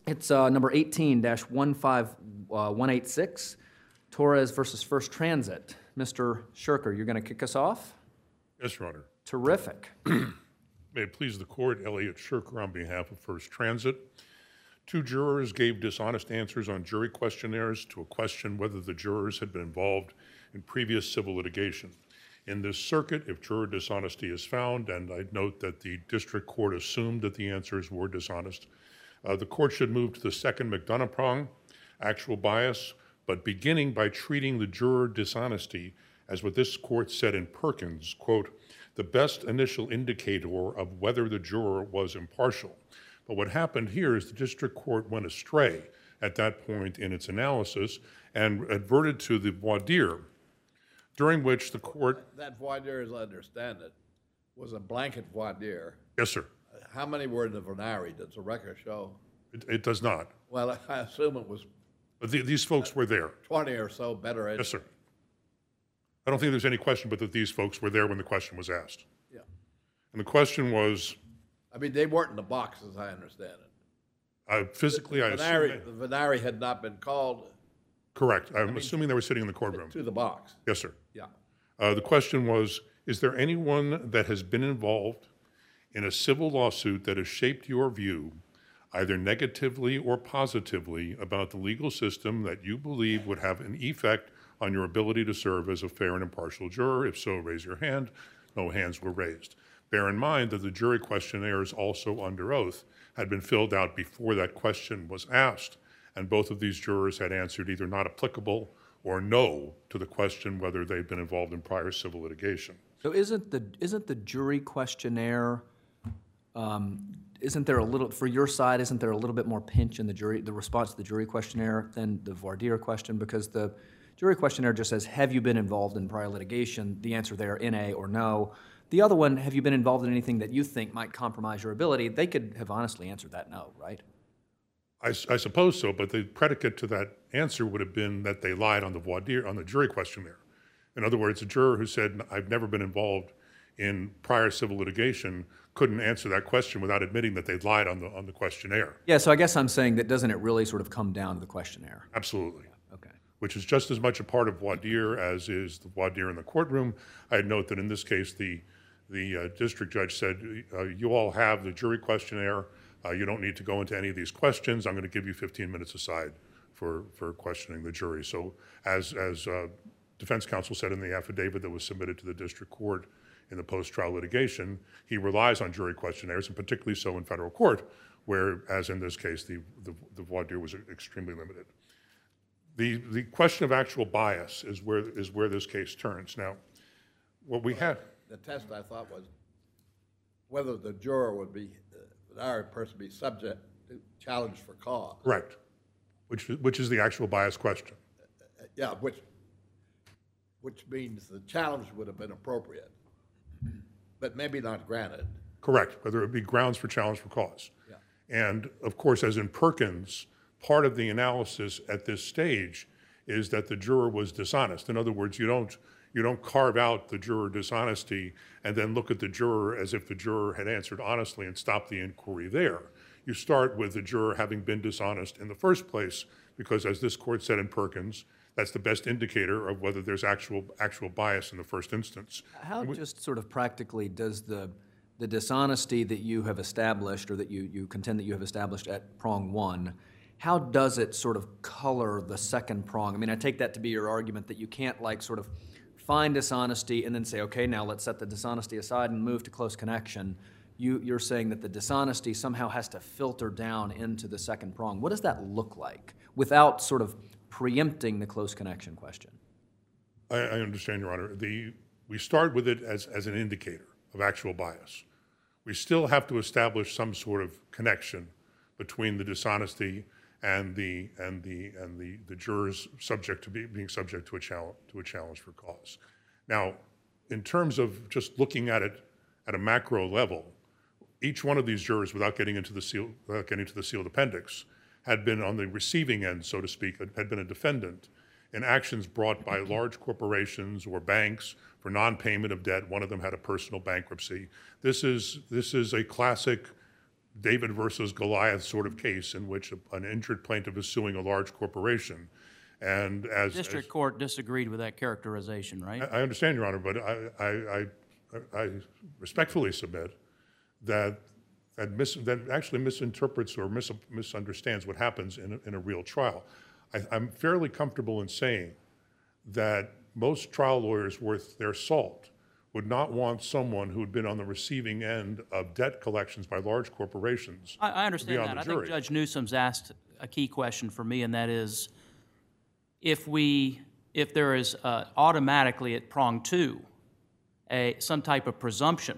It's number 18-15186, Torres versus First Transit. Mr. Shurker, you're going to kick us off? Yes, Your Honor. Terrific. May it please the court, Elliot Shurker on behalf of First Transit. Two jurors gave dishonest answers on jury questionnaires to a question whether the jurors had been involved in previous civil litigation. In this circuit, if juror dishonesty is found, and I'd note that the district court assumed that the answers were dishonest, the court should move to the second McDonough prong, actual bias, but beginning by treating the juror dishonesty as what this court said in Perkins, quote, the best initial indicator of whether the juror was impartial. But what happened here is the district court went astray at that point in its analysis and adverted to the voir dire, during which the court... That voir dire, as I understand it, was a blanket voir dire. Yes, sir. How many were in the venire? Does the record show? It does not. Well, I assume it was But these folks were there. 20 or so better educated. Yes, sir. I don't think there's any question but that these folks were there when the question was asked. Yeah. And the question was... I mean, they weren't in the box, as I understand it. Physically, I assume... The venire had not been called. Correct. I'm assuming they were sitting in the courtroom. To the box. Yes, sir. Yeah. The question was, is there anyone that has been involved in a civil lawsuit that has shaped your view, either negatively or positively, about the legal system that you believe would have an effect on your ability to serve as a fair and impartial juror? If so, raise your hand. No hands were raised. Bear in mind that the jury questionnaires, also under oath, had been filled out before that question was asked, and both of these jurors had answered either not applicable or no to the question whether they'd been involved in prior civil litigation. So isn't the jury questionnaire, isn't there a little, for your side, isn't there a little bit more pinch in the response to the jury questionnaire than the voir dire question? Because the jury questionnaire just says, have you been involved in prior litigation? The answer there, NA or no. The other one, have you been involved in anything that you think might compromise your ability? They could have honestly answered that no, right? I suppose so, but the predicate to that answer would have been that they lied on the voir dire, on the jury questionnaire. In other words, a juror who said, I've never been involved in prior civil litigation couldn't answer that question without admitting that they'd lied on the questionnaire. Yeah, so I guess I'm saying that doesn't it really sort of come down to the questionnaire? Absolutely. Okay. Which is just as much a part of voir dire as is the voir dire in the courtroom. I'd note that in this case, the district judge said, you all have the jury questionnaire. You don't need to go into any of these questions. I'm going to give you 15 minutes aside for questioning the jury. So as defense counsel said in the affidavit that was submitted to the district court in the post-trial litigation, he relies on jury questionnaires, and particularly so in federal court, where, as in this case, the voir dire was extremely limited. The question of actual bias is where this case turns. Now, what we had... The test, I thought, was whether the juror would be, our person be subject to challenge for cause. Correct. Which is the actual bias question. Yeah, which means the challenge would have been appropriate, but maybe not granted. Correct, whether it be grounds for challenge for cause. Yeah. And of course, as in Perkins, part of the analysis at this stage is that the juror was dishonest. In other words, you don't carve out the juror dishonesty and then look at the juror as if the juror had answered honestly and stop the inquiry there. You start with the juror having been dishonest in the first place, because as this court said in Perkins, that's the best indicator of whether there's actual bias in the first instance. How just sort of practically does the dishonesty that you have established, or that you contend that you have established at prong one, how does it sort of color the second prong? I mean, I take that to be your argument that you can't like sort of find dishonesty and then say, okay, now let's set the dishonesty aside and move to close connection. You're saying that the dishonesty somehow has to filter down into the second prong. What does that look like without sort of preempting the close connection question? I understand, Your Honor. We start with it as an indicator of actual bias. We still have to establish some sort of connection between the dishonesty and the jurors being subject to a challenge for cause. Now, in terms of just looking at it at a macro level, each one of these jurors, without getting into the sealed appendix, had been on the receiving end, so to speak, had been a defendant in actions brought by large corporations or banks for non-payment of debt. One of them had a personal bankruptcy. This is a classic David versus Goliath sort of case in which an injured plaintiff is suing a large corporation. And as District court disagreed with that characterization, right? I understand, Your Honor, but I respectfully submit that that actually misinterprets or misunderstands what happens in a real trial. I'm fairly comfortable in saying that most trial lawyers worth their salt would not want someone who had been on the receiving end of debt collections by large corporations. I understand to be on that. the I think jury. Judge Newsom's asked a key question for me, and that is, if there is automatically at prong two some type of presumption,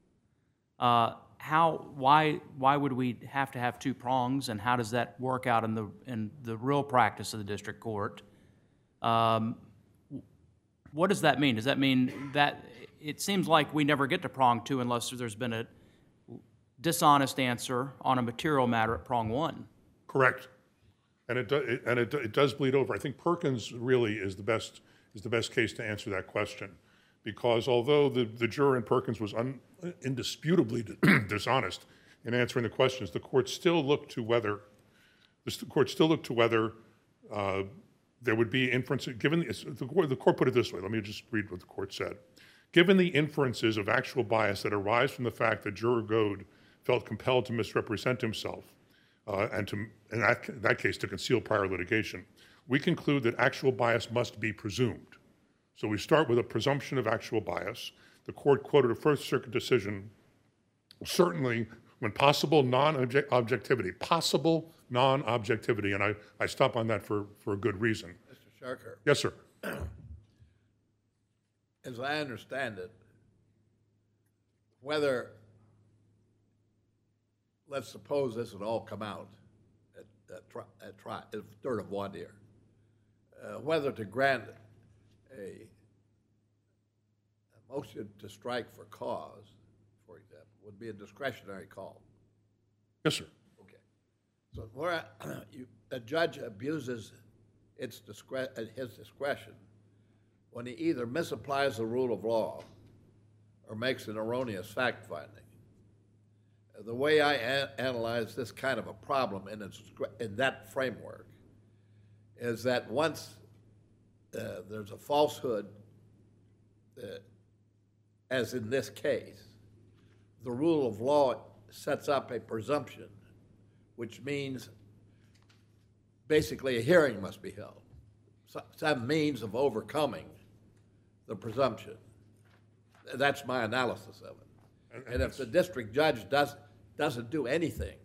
why would we have to have two prongs, and how does that work out in the real practice of the district court? What does that mean? Does that mean that it seems like we never get to prong two unless there's been a dishonest answer on a material matter at prong one? Correct, and it does bleed over. I think Perkins really is the best case to answer that question, because although the juror in Perkins was indisputably dishonest in answering the questions, the court still looked to whether there would be inferences. The court put it this way. Let me just read what the court said. Given the inferences of actual bias that arise from the fact that Juror Goad felt compelled to misrepresent himself, and in that case to conceal prior litigation, we conclude that actual bias must be presumed. So we start with a presumption of actual bias. The court quoted a First Circuit decision, certainly when possible non-objectivity, and I stop on that for a good reason. Mr. Sharker, Yes, sir. as I understand it, whether, let's suppose this would all come out at third of voir dire, whether to grant a motion to strike for cause, for example, would be a discretionary call. Yes, sir. Okay. So where a judge abuses his discretion when he either misapplies the rule of law or makes an erroneous fact finding. The way I analyze this kind of a problem in that framework is that once there's a falsehood, as in this case, the rule of law sets up a presumption, which means basically a hearing must be held, some means of overcoming the presumption. That's my analysis of it. And if the district judge doesn't do anything,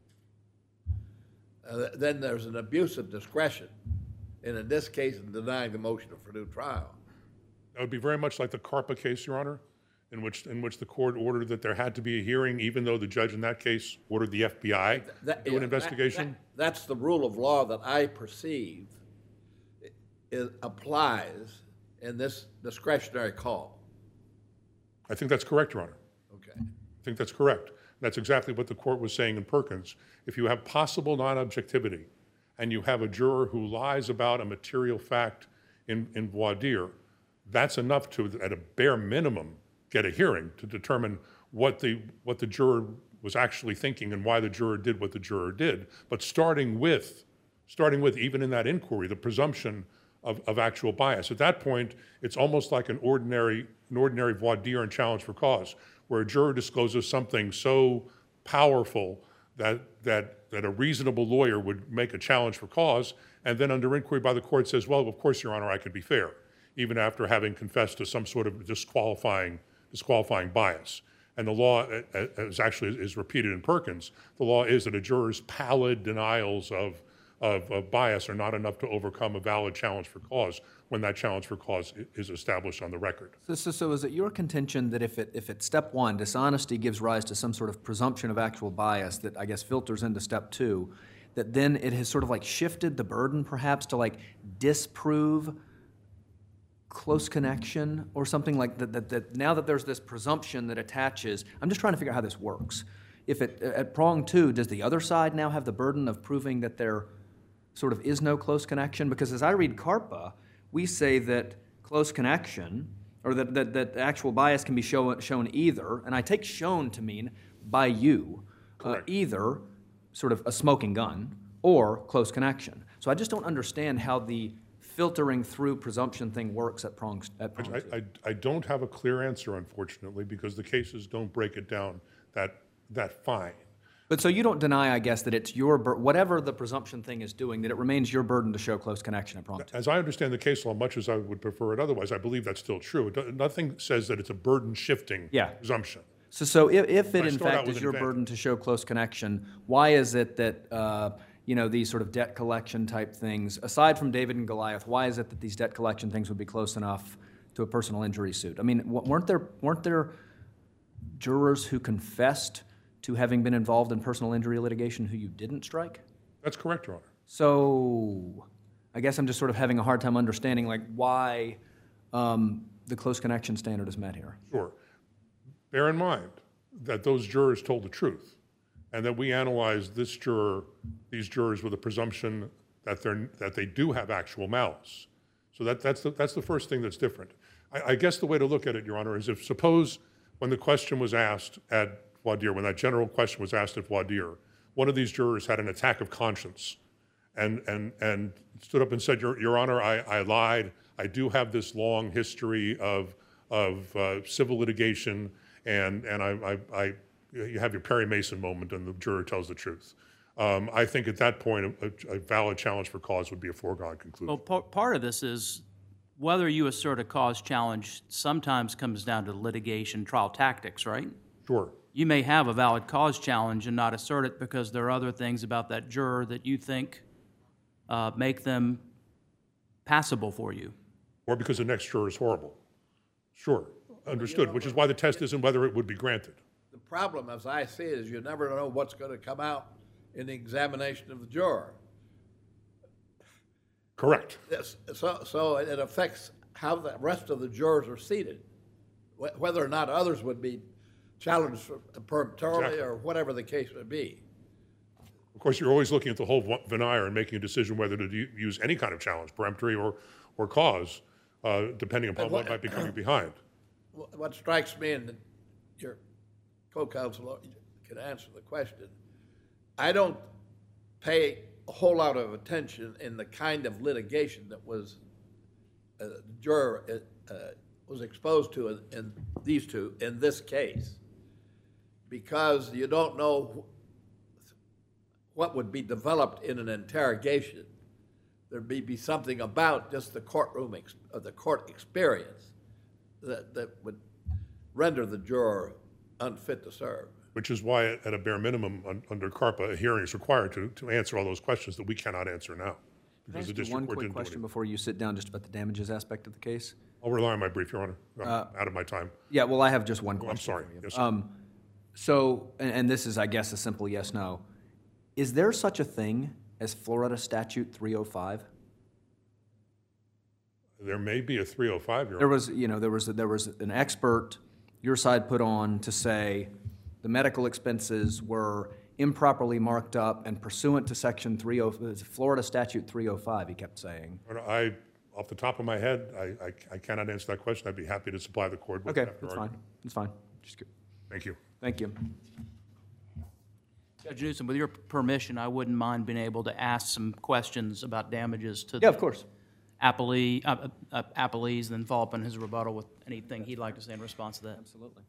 then there's an abuse of discretion, and in this case, in denying the motion for new trial. That would be very much like the Carpa case, Your Honor, in which the court ordered that there had to be a hearing, even though the judge in that case ordered the FBI to do an investigation. That's the rule of law that I perceive applies in this discretionary call. I think that's correct, Your Honor. Okay. I think that's correct. That's exactly what the court was saying in Perkins. If you have possible non-objectivity and you have a juror who lies about a material fact in voir dire, that's enough to, at a bare minimum, get a hearing to determine what the juror was actually thinking and why the juror did what the juror did. But starting with even in that inquiry, the presumption of actual bias. At that point, it's almost like an ordinary voir dire and challenge for cause, where a juror discloses something so powerful that a reasonable lawyer would make a challenge for cause, and then under inquiry by the court says, well, of course, Your Honor, I could be fair, even after having confessed to some sort of disqualifying bias. And the law, as actually is repeated in Perkins, the law is that a juror's pallid denials of bias are not enough to overcome a valid challenge for cause when that challenge for cause is established on the record. So is it your contention that if at step one, dishonesty gives rise to some sort of presumption of actual bias that I guess filters into step two, that then it has sort of like shifted the burden perhaps to like disprove close connection or something like that now that there's this presumption that attaches, I'm just trying to figure out how this works. If at prong two, does the other side now have the burden of proving that there sort of is no close connection? Because as I read Carpa, we say that close connection, or that actual bias can be shown either, and I take shown to mean by you, either sort of a smoking gun or close connection. So I just don't understand how the filtering through presumption thing works at prong two. I don't have a clear answer, unfortunately, because the cases don't break it down that fine. But so you don't deny, I guess, that it's your whatever the presumption thing is doing, that it remains your burden to show close connection at prong two. As I understand the case law, much as I would prefer it otherwise, I believe that's still true. Nothing says that it's a burden-shifting presumption. So if it in start out fact with is an your advantage. burden to show close connection, why is it that these sort of debt collection type things, aside from David and Goliath, why is it that these debt collection things would be close enough to a personal injury suit? I mean, weren't there jurors who confessed to having been involved in personal injury litigation who you didn't strike? That's correct, Your Honor. So I guess I'm just sort of having a hard time understanding why the close connection standard is met here. Sure. Bear in mind that those jurors told the truth, and that we analyzed these jurors with a presumption that they do have actual malice. So that's the first thing that's different. I guess the way to look at it, Your Honor, is if suppose when the question was asked at voir dire, when that general question was asked at voir dire, one of these jurors had an attack of conscience and stood up and said, Your Honor, I lied. I do have this long history of civil litigation, and you have your Perry Mason moment, and the juror tells the truth. I think at that point, a valid challenge for cause would be a foregone conclusion. Well, part of this is whether you assert a cause challenge sometimes comes down to litigation trial tactics, right? Sure. You may have a valid cause challenge and not assert it because there are other things about that juror that you think make them passable for you. Or because the next juror is horrible. Sure. Understood, which is why the test isn't whether it would be granted. The problem, as I see it, is you never know what's going to come out in the examination of the juror. Correct. Yes, so it affects how the rest of the jurors are seated, whether or not others would be challenged peremptorily Exactly. or whatever the case would be. Of course, you're always looking at the whole veneer and making a decision whether to use any kind of challenge, peremptory or cause, depending upon what might be coming behind. What strikes me, and your co-counsel can answer the question, I don't pay a whole lot of attention in the kind of litigation that was the juror was exposed to in these two in this case, because you don't know what would be developed in an interrogation. There'd be something about just the courtroom the court experience that would render the juror unfit to serve. Which is why, at a bare minimum, under CARPA, a hearing is required to answer all those questions that we cannot answer now. Because the district One court quick didn't do question anything. before you sit down, just about the damages aspect of the case. I'll rely on my brief, Your Honor. I'm out of my time. Yeah, well, I have just one question. I'm sorry. for you. Yes, sir. So, and this is, I guess, a simple yes/no. Is there such a thing as Florida Statute 305? There may be a 305, Your There Honor. was, there was an expert your side put on to say the medical expenses were improperly marked up and pursuant to Section Florida Statute 305. He kept saying. Off the top of my head, I cannot answer that question. I'd be happy to supply the court with Okay, after that's argument. fine. That's fine. Just kidding. Thank you. Thank you. Judge Newsom, with your permission, I wouldn't mind being able to ask some questions about damages to Yeah, of course. appellees, and then follow up on his rebuttal with anything he'd like to say in response to that. Absolutely.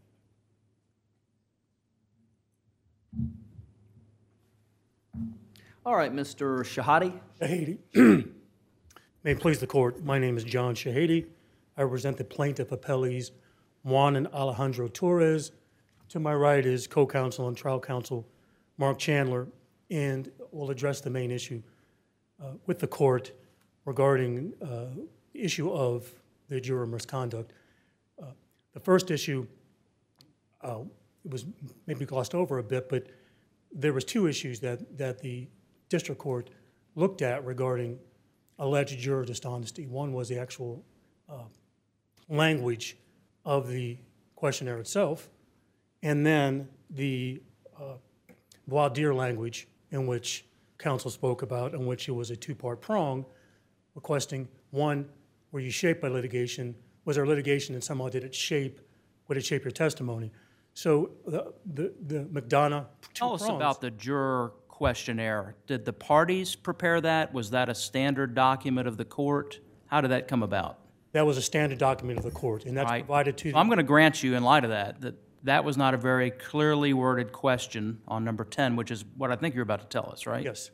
All right, Mr. Shahadi. Shahady. May it please the court, my name is John Shahady. I represent the plaintiff appellees Juan and Alejandro Torres. To my right is co-counsel and trial counsel Mark Chandler, and will address the main issue with the court regarding the issue of the juror misconduct. The first issue was maybe glossed over a bit, but there was two issues that the district court looked at regarding alleged juror dishonesty. One was the actual language of the questionnaire itself, and then the voir dire language in which counsel spoke about, in which it was a two-part prong, requesting, one, were you shaped by litigation? Was there litigation and somehow would it shape your testimony? So the McDonough two Tell us prongs. about the juror questionnaire. Did the parties prepare that? Was that a standard document of the court? How did that come about? That was a standard document of the court, and that's Right. provided to So the... I'm going to grant you, in light of that, that was not a very clearly worded question on number 10, which is what I think you're about to tell us, right? Yes.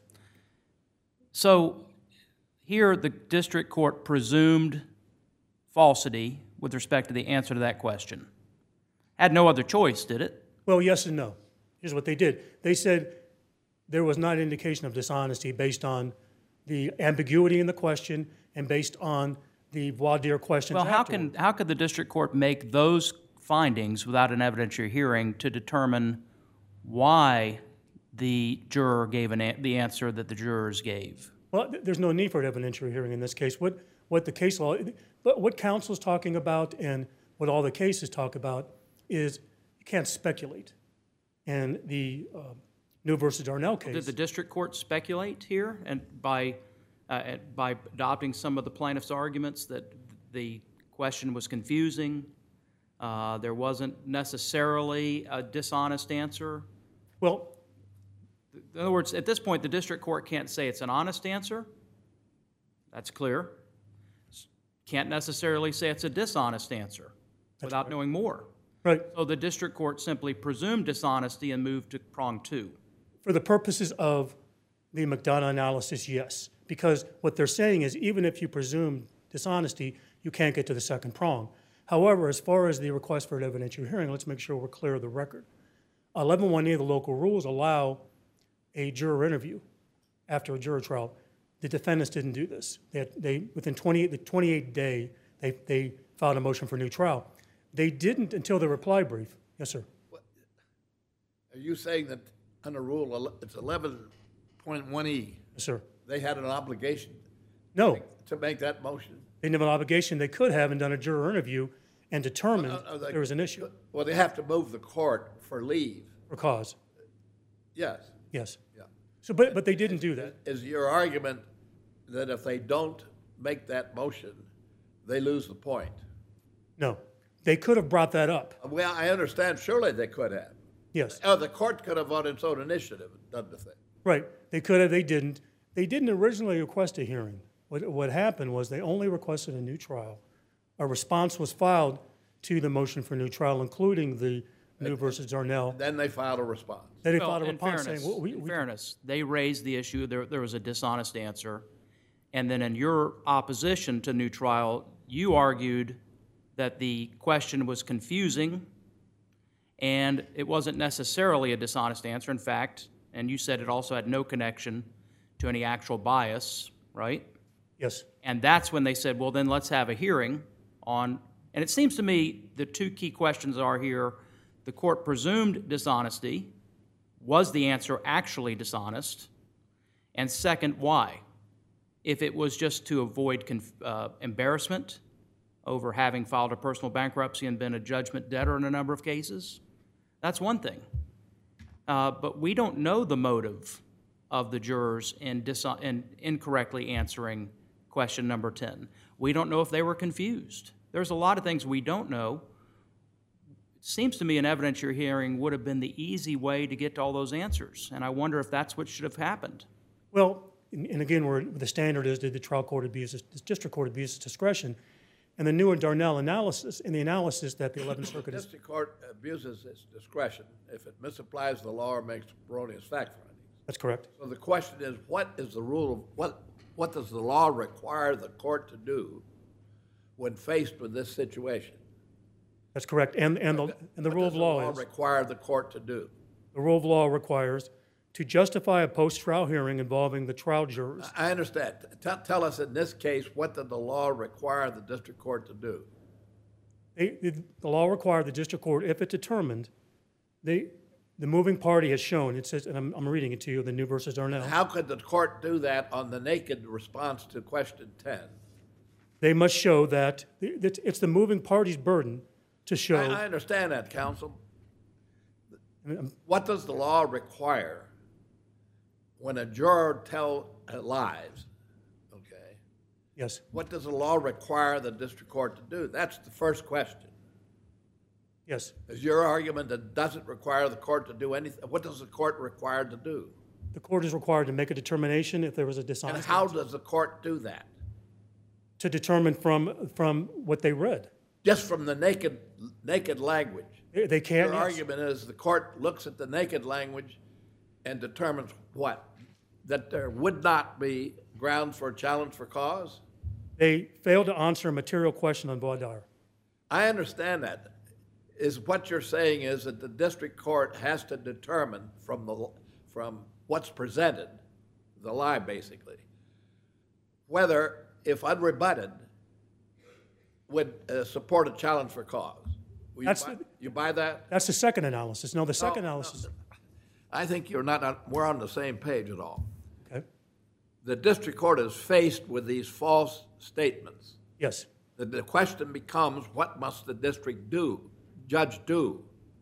So here, the district court presumed falsity with respect to the answer to that question. Had no other choice, did it? Well, yes and no. Here's what they did. They said there was not an indication of dishonesty based on the ambiguity in the question and based on the voir dire questions Well, afterward. how could the district court make those findings without an evidentiary hearing to determine why the juror gave the answer that the jurors gave? Well, there's no need for an evidentiary hearing in this case. What the case law, but what counsel's talking about and what all the cases talk about is you can't speculate. And the New versus Darnell case. Did the district court speculate here and by adopting some of the plaintiff's arguments that the question was confusing, there wasn't necessarily a dishonest answer? Well, In other words, at this point, the district court can't say it's an honest answer. That's clear. Can't necessarily say it's a dishonest answer without knowing more. right. So the district court simply presumed dishonesty and moved to prong 2. For the purposes of the McDonough analysis, yes. Because what they're saying is even if you presume dishonesty, you can't get to the second prong. However, as far as the request for an evidentiary hearing, let's make sure we're clear of the record. 11-1A of the local rules allow a juror interview after a juror trial. The defendants didn't do this. Within the 28th day, they filed a motion for new trial. They didn't until the reply brief. Yes, sir. Are you saying that under rule, it's 11.1E, Yes, sir. they had an obligation No, to make that motion? they didn't have an obligation. They could have and done a juror interview and determined there was an issue Well, they have to move the court for leave. or cause. Yes. Yes. Yeah. So, but they didn't do that. Is your argument that if they don't make that motion, they lose the point? No, they could have brought that up. Well, I understand, surely they could have. Yes, Oh, the court could have on its own initiative done the thing. right. They could have. They didn't. They didn't originally request a hearing. What happened was they only requested a new trial. A response was filed to the motion for new trial, including the New versus Darnell. Then they filed a response. Then they Well, filed a in response fairness, saying, well, in fairness, they raised the issue, there was a dishonest answer, and then in your opposition to new trial, you argued that the question was confusing and it wasn't necessarily a dishonest answer. In fact, and you said it also had no connection to any actual bias, right? yes, And that's when they said, well, then let's have a hearing on, and it seems to me the two key questions are here. The court presumed dishonesty. Was the answer actually dishonest? And second, why? If it was just to avoid embarrassment over having filed a personal bankruptcy and been a judgment debtor in a number of cases, that's one thing. But we don't know the motive of the jurors in incorrectly answering question number 10. We don't know if they were confused. There's a lot of things we don't know. It seems to me an evidentiary hearing would have been the easy way to get to all those answers, and I wonder if that's what should have happened. Well, and again, the standard is, did the trial court abuse, the district court abuse its discretion? And the New and Darnell analysis, in the analysis that the 11th Circuit The is, district court abuses its discretion if it misapplies the law or makes erroneous fact findings. that's correct. So the question is, what is the rule of, what does the law require the court to do when faced with this situation? That's correct. And the rule of law is, Require the court to do? the rule of law requires to justify a post-trial hearing involving the trial jurors. I understand. Tell us in this case, what did the law require the district court to do? The law required the district court, if it determined, the moving party has shown, it says, and I'm reading it to you, the New versus Darnell. How could the court do that on the naked response to question 10? They must show that it's the moving party's burden to show. I understand that, counsel. What does the law require when a juror lies? Okay. Yes. What does the law require the district court to do? That's the first question. Yes. Is your argument that doesn't require the court to do anything? What does the court require to do? The court is required to make a determination if there was a And dishonest how answer, does the court do that? to determine from what they read. Just from the naked language. They can't. Your Yes. argument is the court looks at the naked language and determines what? That there would not be grounds for a challenge for cause? They failed to answer a material question on voir dire. I understand that. Is what you're saying is that the district court has to determine from what's presented, the lie basically, whether, if unrebutted, would support a challenge for cause. You buy that? That's the second analysis. No, the second analysis. I think we're on the same page at all. Okay. The district court is faced with these false statements. Yes. The question becomes, what must the judge do?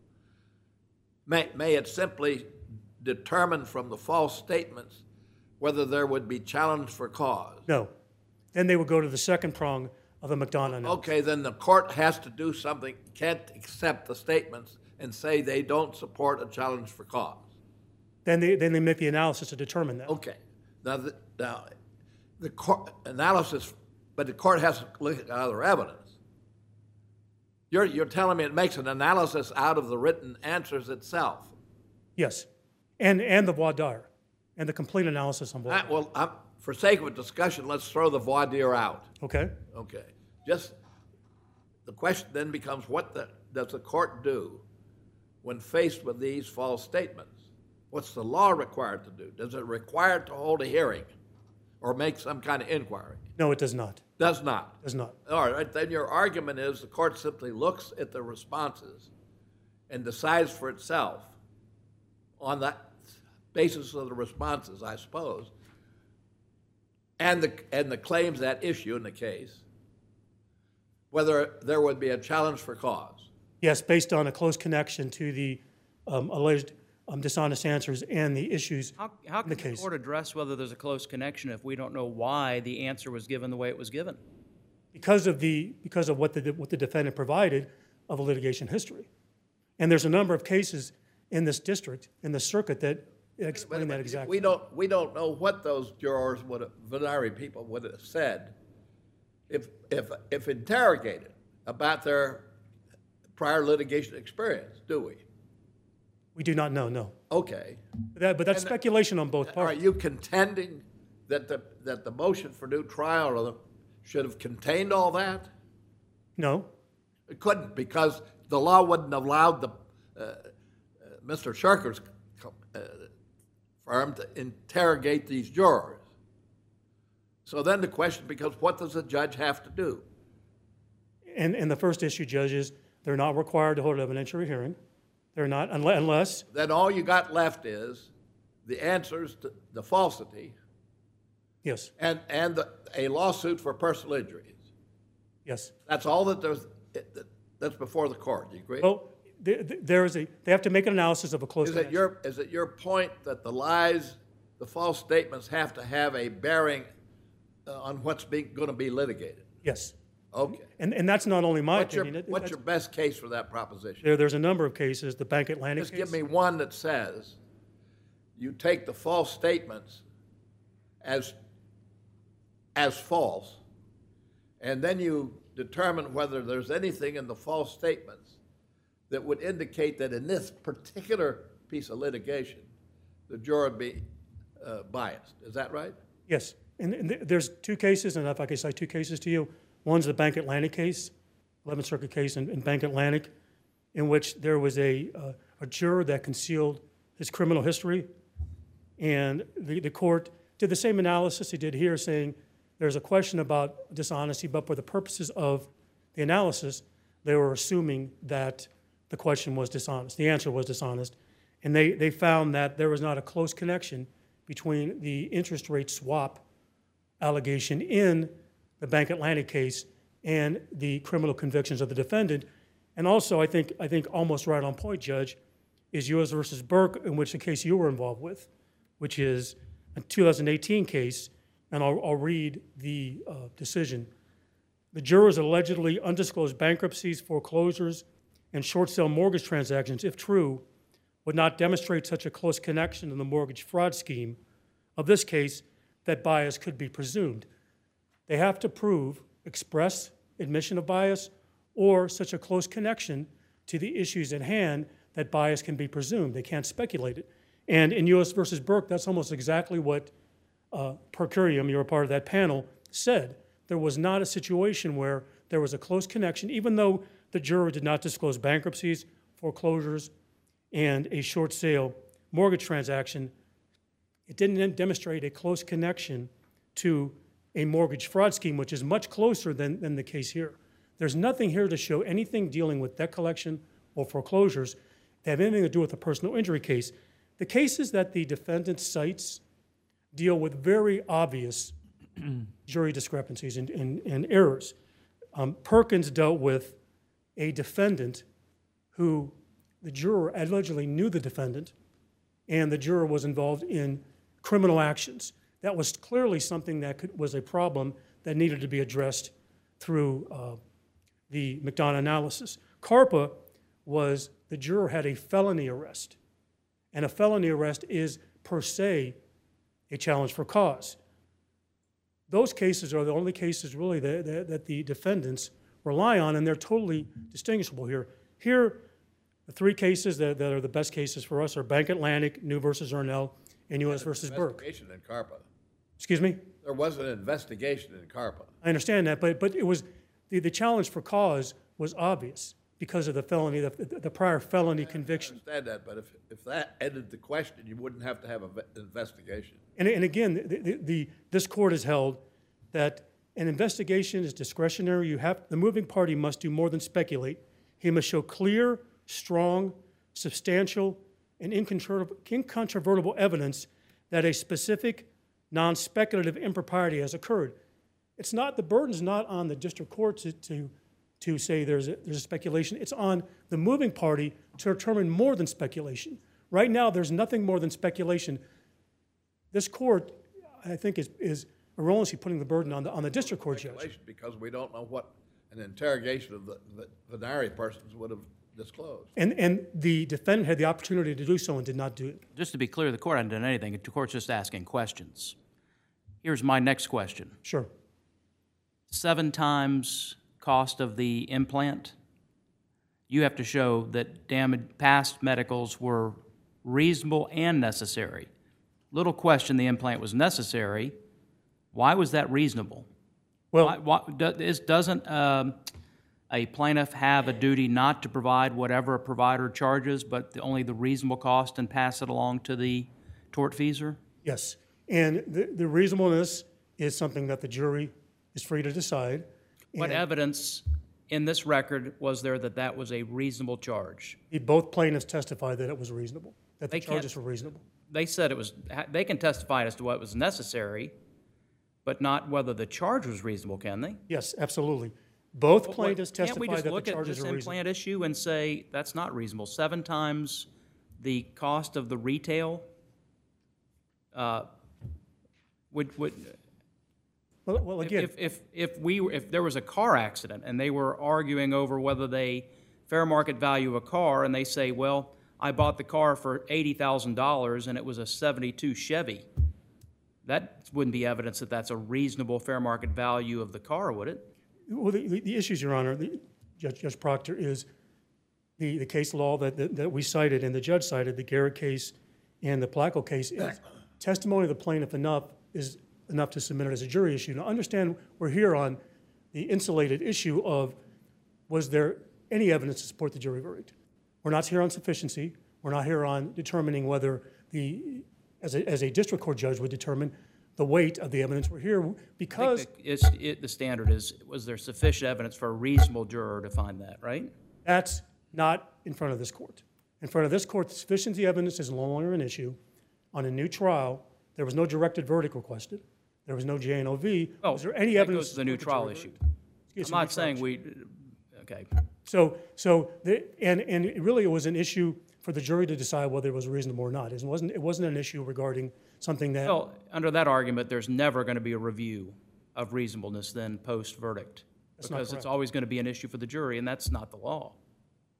May it simply determine from the false statements whether there would be challenge for cause? No. Then they would go to the second prong of the McDonough analysis. Okay, then the court has to do something, can't accept the statements and say they don't support a challenge for cause. Then they make the analysis to determine that. Okay. Now the court analysis, but the court has to look at other evidence. You're telling me it makes an analysis out of the written answers itself. Yes. And the voir dire, and the complete analysis on voir dire. Well, for sake of discussion, let's throw the voir dire out. Okay. Okay. Just the question then becomes, what does the court do when faced with these false statements? What's the law required to do? Does it require to hold a hearing or make some kind of inquiry? No, it does not. Does not. Does not. All right, then your argument is the court simply looks at the responses and decides for itself on that basis of the responses, I suppose, and the claims at issue in the case, whether there would be a challenge for cause. Yes, based on a close connection to the alleged dishonest answers and the issues How in can the the case. court address whether there's a close connection if we don't know why the answer was given the way it was given? Because of what the defendant provided of a litigation history. And there's a number of cases in this district, in the circuit, that explain that exactly. We don't know what those jurors Venari people would have said if interrogated about their prior litigation experience, do we? We do not know, no. Okay. But that's speculation on both Are parts. you contending that the motion for new trial should have contained all that? No. It couldn't, because the law wouldn't have allowed Mr. Shurker's firm to interrogate these jurors. So then the question becomes, what does the judge have to do? And the first issue, judges, they're not required to hold an evidentiary hearing. They're not, unless, Then all you got left is the answers to the falsity yes, and a lawsuit for personal injuries. yes. That's all that's before the court. Do you agree? Well, they have to make an analysis of a close Is it your point that the lies, the false statements have to have a bearing on what's going to be litigated? Yes. Okay. And that's not only my What's opinion. your best case for that proposition? There's a number of cases, the Bank Atlantic Just case. give me one that says you take the false statements as false, and then you determine whether there's anything in the false statements that would indicate that in this particular piece of litigation, the juror would be biased. Is that right? Yes. And there's two cases, and if I could cite two cases to you. One's the Bank Atlantic case, 11th Circuit case in Bank Atlantic, in which there was a juror that concealed his criminal history, and the court did the same analysis he did here, saying there's a question about dishonesty, but for the purposes of the analysis, they were assuming that the question was dishonest, the answer was dishonest, and they found that there was not a close connection between the interest rate swap allegation in the Bank Atlantic case and the criminal convictions of the defendant. And also, I think almost right on point, Judge, is U.S. versus Burke, in which the case you were involved with, which is a 2018 case, and I'll read the decision. The jurors allegedly undisclosed bankruptcies, foreclosures, and short sale mortgage transactions, if true, would not demonstrate such a close connection in the mortgage fraud scheme of this case that bias could be presumed. They have to prove express admission of bias or such a close connection to the issues at hand that bias can be presumed. They can't speculate it. And in U.S. versus Burke, that's almost exactly what per curiam, you were part of that panel, said. There was not a situation where there was a close connection, even though the juror did not disclose bankruptcies, foreclosures, and a short sale mortgage transaction. It didn't demonstrate a close connection to a mortgage fraud scheme, which is much closer than the case here. There's nothing here to show anything dealing with debt collection or foreclosures that have anything to do with a personal injury case. The cases that the defendant cites deal with very obvious jury discrepancies and errors. Perkins dealt with a defendant who the juror allegedly knew the defendant, and the juror was involved in criminal actions. That was clearly something that was a problem that needed to be addressed through the McDonough analysis. Carpa was the juror had a felony arrest, and a felony arrest is per se a challenge for cause. Those cases are the only cases really that the defendants rely on, and they're totally distinguishable here. Here, the three cases that are the best cases for us are Bank Atlantic, New versus Ernell, and U.S. versus Burke. Investigation in Carpa. Excuse me? There was an investigation in Carpa. I understand that, but it was the challenge for cause was obvious because of the felony, the prior felony conviction. I understand that, but if that ended the question, you wouldn't have to have an investigation. And again, this court has held that an investigation is discretionary. The moving party must do more than speculate. He must show clear, strong, substantial, and incontrovertible evidence that a specific, non-speculative impropriety has occurred. It's not, the burden's not on the district court to say there's a speculation. It's on the moving party to determine more than speculation. Right now, there's nothing more than speculation. This court, I think, is erroneously putting the burden on the district court judge. Because we don't know what an interrogation of the Venari persons would have disclosed. And the defendant had the opportunity to do so and did not do it. Just to be clear, the court hadn't done anything. The court's just asking questions. Here's my next question. Sure. 7 times cost of the implant. You have to show that past medicals were reasonable and necessary. Little question the implant was necessary. Why was that reasonable? Well, Doesn't a plaintiff have a duty not to provide whatever a provider charges, but only the reasonable cost and pass it along to the tortfeasor? yes. And the reasonableness is something that the jury is free to decide. What evidence in this record was there that was a reasonable charge? Both plaintiffs testified that it was reasonable, that the They can't- charges were reasonable. They said it was. They can testify as to what was necessary, but not whether the charge was reasonable, can they? Yes, absolutely. Both plaintiffs Can't we testified just that the look at charges this are reasonable. implant issue and say that's not reasonable? 7 times the cost of the retail would Well, again, if there was a car accident and they were arguing over whether they fair market value a car, and they say, well, I bought the car for $80,000 and it was a '72 Chevy, that wouldn't be evidence that that's a reasonable fair market value of the car, would it? well, the issues, Your Honor, Judge Proctor, is the case law that we cited and the judge cited, the Garrett case and the Placco case, is testimony of the plaintiff is enough to submit it as a jury issue. Now, understand we're here on the insulated issue of was there any evidence to support the jury verdict? We're not here on sufficiency. We're not here on determining whether as a district court judge would determine the weight of the evidence. We're here because The standard is, was there sufficient evidence for a reasonable juror to find that, right? that's not in front of this court. In front of this court, the sufficiency evidence is no longer an issue. On a new trial, there was no directed verdict requested. There was no JNOV. Oh, was there any that evidence goes to the new support trial jury issue. verdict? Yes, I'm new not trial saying issue. okay. And really it was an issue for the jury to decide whether it was reasonable or not. It wasn't an issue regarding something that, Well, under that argument, there's never going to be a review of reasonableness then post-verdict. That's not Because it's correct. always going to be an issue for the jury, and that's not the law.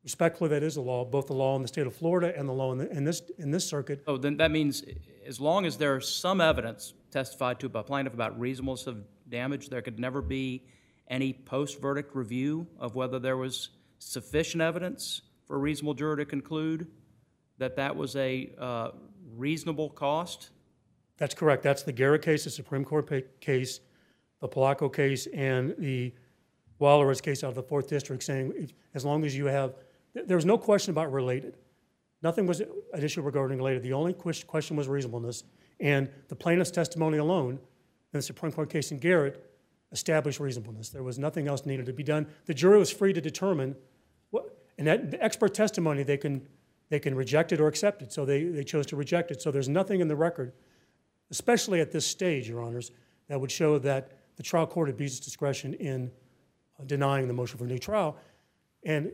Respectfully, that is the law, both the law in the state of Florida and the law in this circuit. Oh, then that means as long as there's some evidence testified to by plaintiff about reasonableness of damage, there could never be any post-verdict review of whether there was sufficient evidence for a reasonable juror to conclude that that was a reasonable cost? That's correct. That's the Garrett case, the Supreme Court case, the Polaco case, and the Waller's case out of the 4th District, saying as long as you have, there was no question about related. Nothing was an issue regarding related. The only question was reasonableness, and the plaintiff's testimony alone in the Supreme Court case in Garrett established reasonableness. There was nothing else needed to be done. The jury was free to determine what, and that the expert testimony, they can reject it or accept it, so they chose to reject it. So there's nothing in the record, especially at this stage, Your Honors, that would show that the trial court abused its discretion in denying the motion for a new trial. And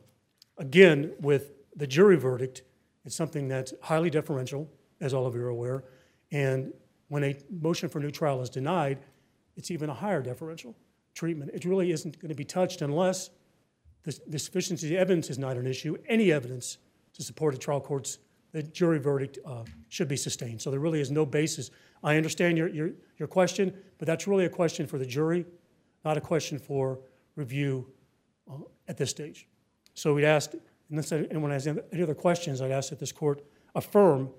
again, with the jury verdict, it's something that's highly deferential, as all of you are aware, and when a motion for a new trial is denied, it's even a higher deferential treatment. It really isn't going to be touched unless the sufficiency of evidence is not an issue. Any evidence to support a trial court's the jury verdict should be sustained. So there really is no basis. I understand your question, but that's really a question for the jury, not a question for review at this stage. So we'd ask, and when I ask any other questions, I'd ask that this court affirm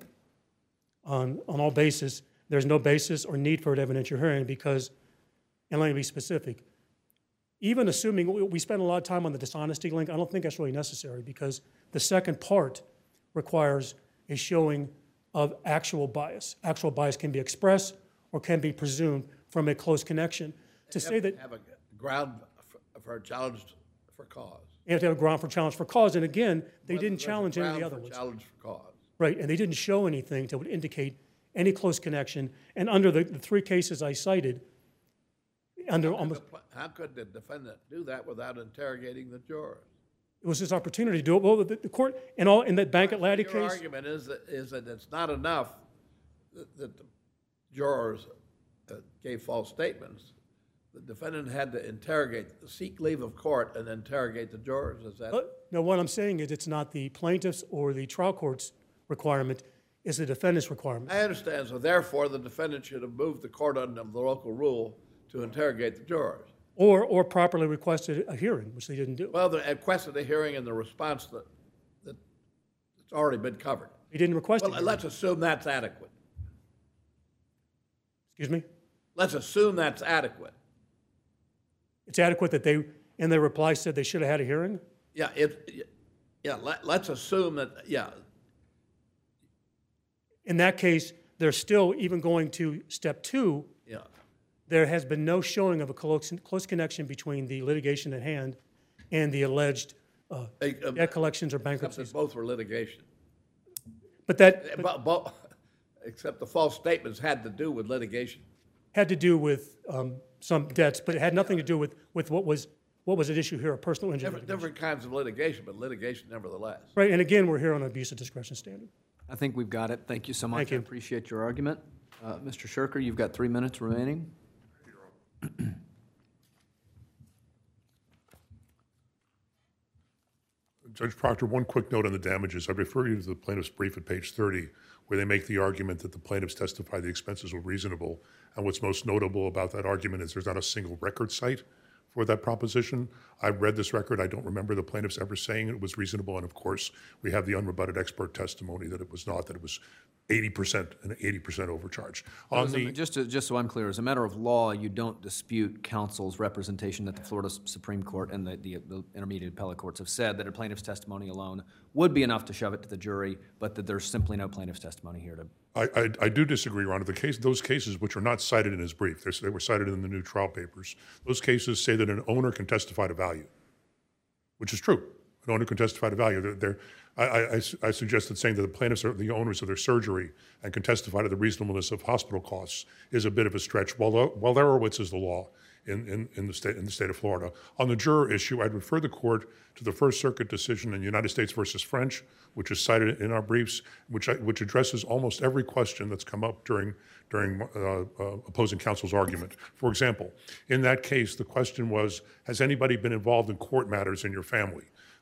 on all basis. There's no basis or need for an evidentiary hearing because, and let me be specific, even assuming we spend a lot of time on the dishonesty link, I don't think that's really necessary because the second part requires a showing of actual bias. Actual bias can be expressed or can be presumed from a close connection. To say that have a ground for a challenge for cause. you have to have a ground for challenge for cause, and again, they didn't There's a challenge any of the ground other for ones. challenge for cause. Right, and they didn't show anything that would indicate any close connection. And under the 3 cases I cited, under almost, How could the defendant do that without interrogating the jurors? it was his opportunity to do it. Well, the court, in that Bank Atlantic Your case, argument is that it's not enough that the jurors gave false statements. The defendant had to seek leave of court and interrogate the jurors. Is that? no, what I'm saying is it's not the plaintiff's or the trial court's requirement, it's the defendant's requirement. I understand. So therefore, the defendant should have moved the court under the local rule to interrogate the jurors. Or properly requested a hearing, which they didn't do. Well, they requested a hearing in the response that it's already been covered. They didn't request Well, a hearing. let's assume that's adequate. Excuse me? Let's assume that's adequate. It's adequate that they, in their reply, said they should have had a hearing? Yeah, let's assume that, yeah. In that case, they're still, even going to step 2, Yeah. there has been no showing of a close connection between the litigation at hand and the alleged debt collections or Except bankruptcies. that both were litigation. But that Except the false statements had to do with litigation. had to do with some debts, but it had nothing to do with what was at issue here, a personal injury. Different kinds of litigation, but litigation nevertheless. Right, and again, we're here on an abuse of discretion standard. I think we've got it. Thank you so much. Thank you. I appreciate your argument. Mr. Shurker, you've got 3 minutes remaining. Judge Proctor, one quick note on the damages. I refer you to the plaintiff's brief at page 30, where they make the argument that the plaintiffs testified the expenses were reasonable. And what's most notable about that argument is there's not a single record cite for that proposition. I've read this record. I don't remember the plaintiffs ever saying it was reasonable. And of course, we have the unrebutted expert testimony that it was not, that it was 80% and 80% overcharge. Just so I'm clear, as a matter of law, you don't dispute counsel's representation that the Florida Supreme Court and the intermediate appellate courts have said that a plaintiff's testimony alone would be enough to shove it to the jury, but that there's simply no plaintiff's testimony here to. I do disagree, Your Honor. Those cases which are not cited in his brief, they were cited in the new trial papers. Those cases say that an owner can testify to value, which is true. An owner can testify to value. I suggest that saying that the plaintiffs are the owners of their surgery and can testify to the reasonableness of hospital costs is a bit of a stretch. Wallerowitz is the law in the state of Florida. On the juror issue, I'd refer the court to the First Circuit decision in United States versus French, which is cited in our briefs, which addresses almost every question that's come up during opposing counsel's argument. For example, in that case, the question was, has anybody been involved in court matters in your family?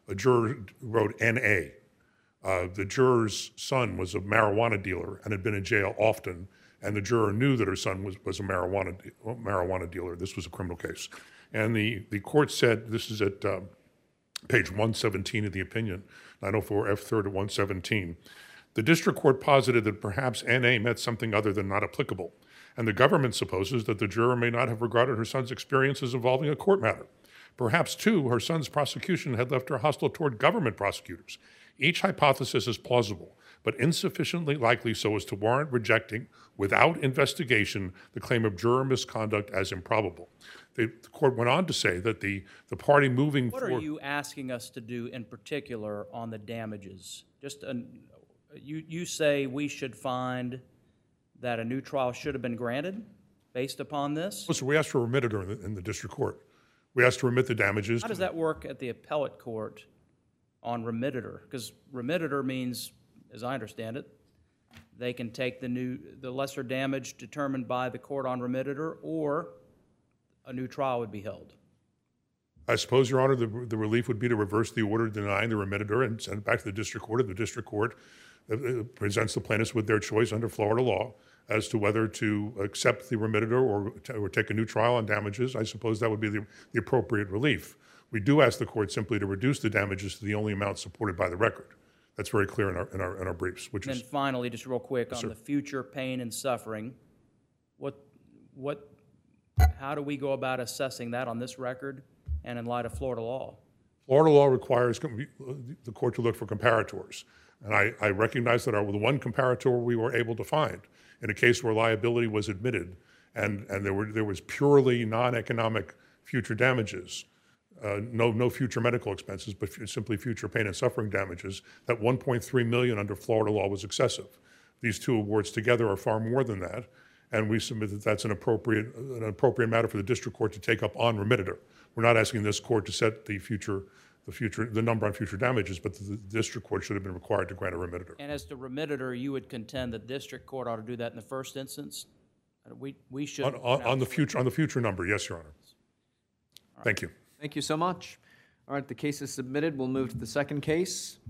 a juror wrote N.A. The juror's son was a marijuana dealer and had been in jail often, and the juror knew that her son was a marijuana dealer. This was a criminal case. And the court said, this is at page 117 of the opinion, 904 F. 3rd at 117, the district court posited that perhaps N.A. meant something other than not applicable, and the government supposes that the juror may not have regarded her son's experiences involving a court matter. Perhaps, too, her son's prosecution had left her hostile toward government prosecutors. Each hypothesis is plausible, but insufficiently likely so as to warrant rejecting, without investigation, the claim of juror misconduct as improbable. The court went on to say that the party moving What forward... are you asking us to do in particular on the damages? You say we should find that a new trial should have been granted based upon this? So we asked for a remitter in the district court. We asked to remit the damages. How does that work at the appellate court on remitter? Because remitter means, as I understand it, they can take the lesser damage determined by the court on remitter, or a new trial would be held. I suppose, Your Honor, the relief would be to reverse the order denying the remitter and send it back to the district court. And the district court presents the plaintiffs with their choice under Florida law as to whether to accept the remitter or take a new trial on damages. I suppose that would be the appropriate relief. We do ask the court simply to reduce the damages to the only amount supported by the record. That's very clear in our briefs. And then finally, just real quick, on the future pain and suffering, how do we go about assessing that on this record and in light of Florida law? Florida law requires the court to look for comparators. And I recognize that the one comparator we were able to find in a case where liability was admitted and there was purely non-economic future damages, no future medical expenses, but simply future pain and suffering damages, that $1.3 million under Florida law was excessive. These two awards together are far more than that, and we submit that that's an appropriate matter for the district court to take up on remitter. We're not asking this court to set the number on future damages, but the district court should have been required to grant a remitter. And as to remitter, you would contend the district court ought to do that in the first instance? We should... On the future number, yes, Your Honor. Thank you. Thank you so much. All right, the case is submitted. We'll move to the second case.